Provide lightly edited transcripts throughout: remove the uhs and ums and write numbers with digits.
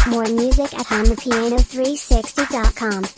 More music at HondaPiano360.com.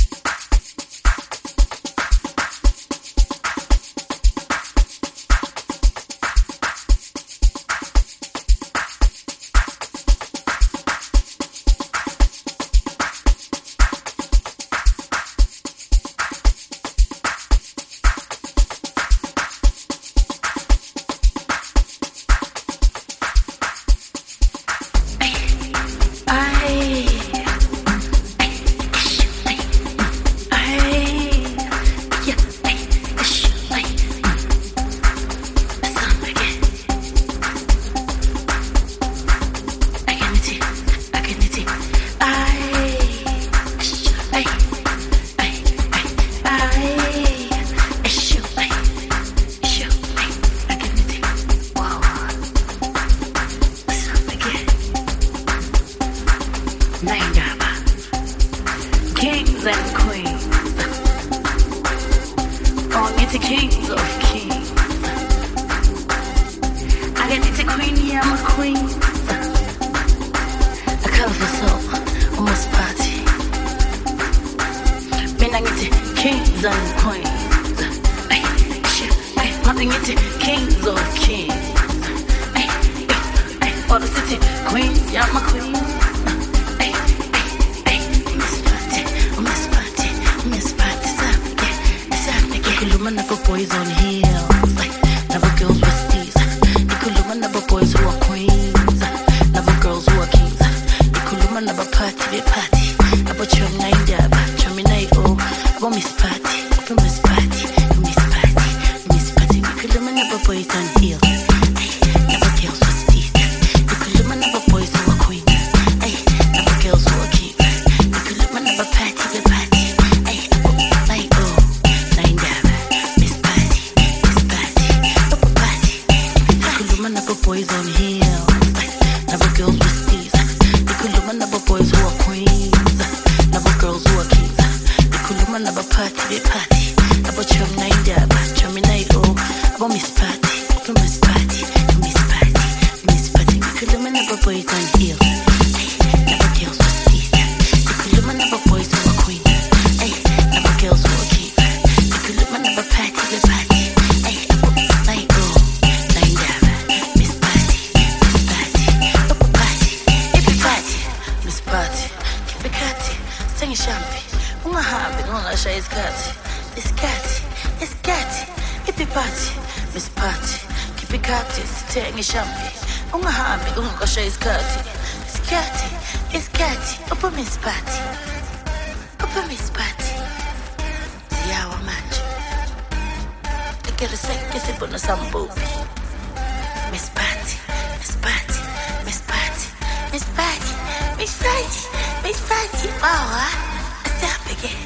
Kings and queens, on into kings of kings. I get into queen, yeah, I'm a queen. A colorful soul, almost party. Man, I get to kings and queens. I'm into kings of kings. For the city queens, yeah, I'm a queen. Never boys on heels, like never girls with steez. Nikuluma never boys who are queens, never girls who are kings. Nikuluma never party, be party. Never chum nine dab, chummy night oh. About miss party, open miss party, miss party, miss party. Nikuluma never boys on heels, never girls with steez. Nikuluma never boys who are queens, never girls who are kings. Nikuluma never party, be party. Boys on heels, never girls with steez. Nikuluma never boys who are queens, never girls who are kings. Nikuluma never party, be party. Never chum night dab, chummy night oh. About miss party, open miss party, miss party, miss party. Nikuluma never boys on heels, never girls with steez. Nikuluma never boys who are queens, never girls who are kings. Nikuluma never party, be party. It's Catty, hippie party, Miss Party, keep it catty, sitting champagne. Unga happy, unga shay's catty. It's Catty, upper Miss Party, Tiawa match. I get a second, kiss it on some booby. Miss Party, oh, it's up again.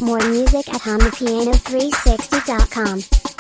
More music at HondaPiano360.com.